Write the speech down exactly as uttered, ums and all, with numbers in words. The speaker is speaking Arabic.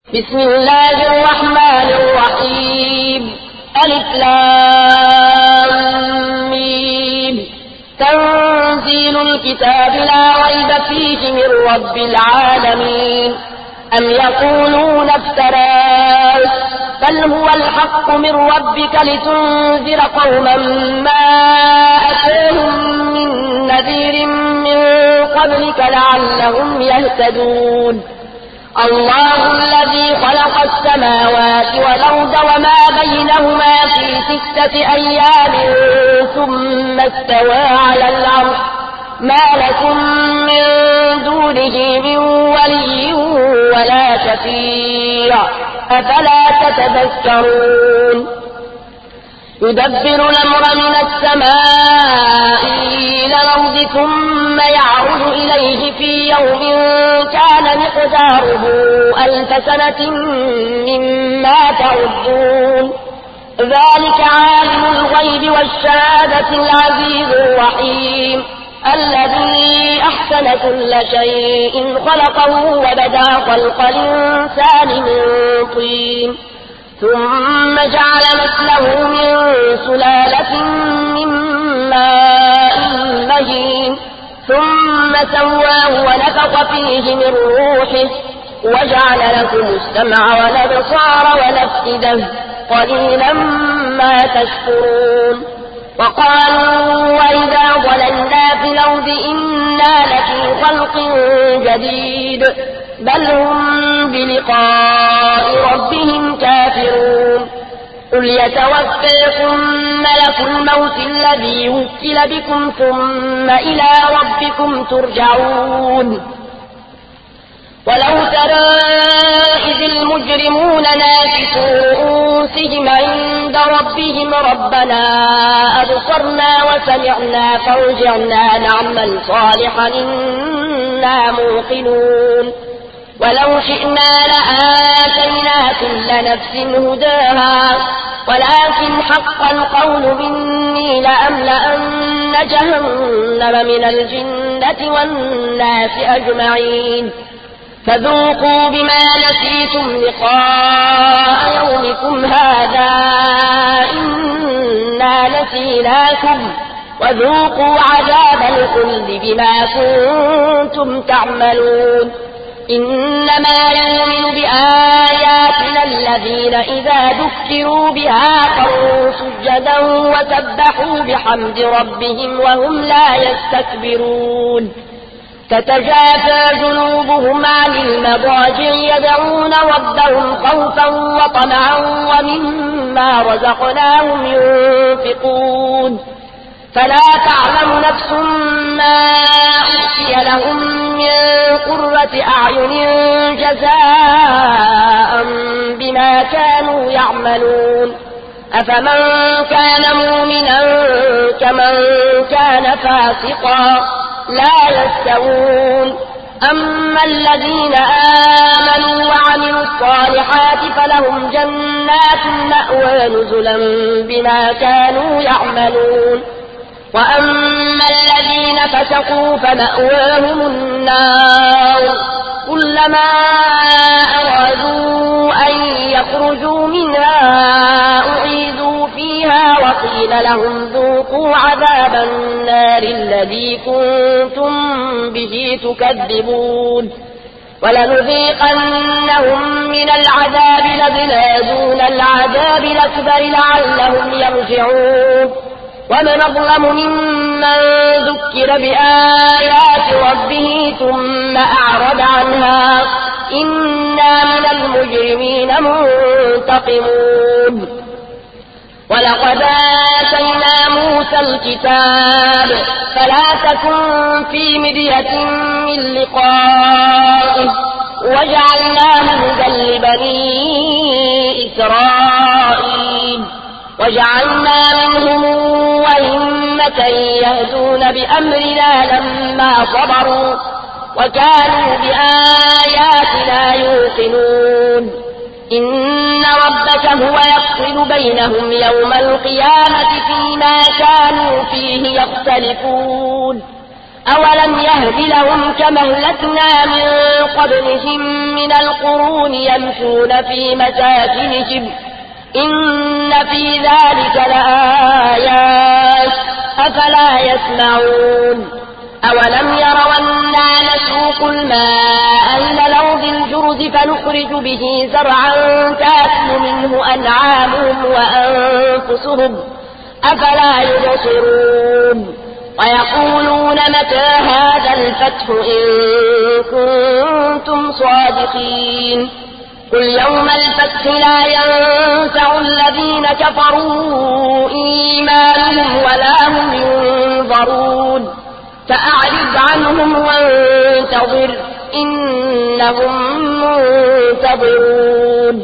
بسم الله الرحمن الرحيم. ألف لام ميم. تنزيل الكتاب لا ريب فيه من رب العالمين. أم يقولون افتراه بل هو الحق من ربك لتنذر قوما ما أتاهم من نذير من قبلك لعلهم يهتدون. الله الذي خلق السماوات والأرض وما بينهما في ستة أيام ثم استوى على العرش ما لكم من دونه من ولي ولا شفيع أفلا تتذكرون. يدبر الأمر من السماء إلى الأرض ثم يعرج إليه في يوم كان مقداره ألف سنة مما تعدون. ذلك عالم الغيب والشهادة العزيز الرحيم الذي أحسن كل شيء خلقه وبدأ خلق الإنسان من طين ثم جعل مثله من سلالة من ماء مهين ثم سواه ونفخ فيه من روحه وجعل لكم السمع والأبصار والأفئدة قليلا ما تشكرون. وقالوا وإذا ضللنا في الأرض إنا لفي خلق جديد بل هم بلقاء ربهم كافرون. قل يتوفيكم ملك الموت الذي وكل بكم ثم إلى ربكم ترجعون. ولو ترى إذ المجرمون ناكسوا رؤوسهم عند ربهم ربنا أبصرنا وسمعنا فارجعنا نعمل صالحا إنا موقنون. ولو شئنا لآتينا كل نفس هداها ولكن حق القول مني لأملأن جهنم من الجنة والناس أجمعين فذوقوا بما نسيتم لقاء يومكم هذا إنا نسيناكم وذوقوا عذاب الخلد بما كنتم تعملون. إنما يؤمن بآياتنا الذين إذا ذكروا بها خروا سجدا وسبحوا بحمد ربهم وهم لا يستكبرون. تتجافى جنوبهم عن المضاجع يدعون ربهم خوفا وطمعا ومما رزقناهم ينفقون. فلا تعلم نفس ما أخفي لهم من قرة أعين جزاء بما كانوا يعملون. أفمن كان مؤمنا كمن كان فاسقا لا يستوون. أما الذين آمنوا وعملوا الصالحات فلهم جنات المأوى نزلا بما كانوا يعملون. وأما الذين فسقوا فمأواهم النار كلما أرادوا أن يخرجوا منها أعيدوا فيها وقيل لهم ذوقوا عذاب النار الذي كنتم به تكذبون. ولنذيقنهم من العذاب الأدنى دون العذاب الأكبر لعلهم يرجعون. ومن أظلم ممن ذكر بآيات ربه ثم أعرض عنها إنا من المجرمين منتقمون. ولقد آتينا موسى الكتاب فلا تكن في مرية من لقائه وجعلناه هدى لبني إسرائيل وجعلنا منهم أئمة يهدون بأمرنا لما صبروا وكانوا بآياتنا يوقنون. إن ربك هو يفصل بينهم يوم القيامة فيما كانوا فيه يختلفون. أولم يهد لهم كما أهلكنا من قبلهم من القرون يمشون في مساكنهم إن في ذلك لآيات أفلا يسمعون أولم يروا أنا نسوق الماء إلى الأرض الجرز فنخرج به زرعا تأكل منه أنعامهم وأنفسهم أفلا يبصرون ويقولون متى هذا الفتح إن كنتم صادقين قل يوم الفتح لا ينفع الذين كفروا إيمانهم ولا هم ينظرون فأعرض عنهم وانتظر إنهم منتظرون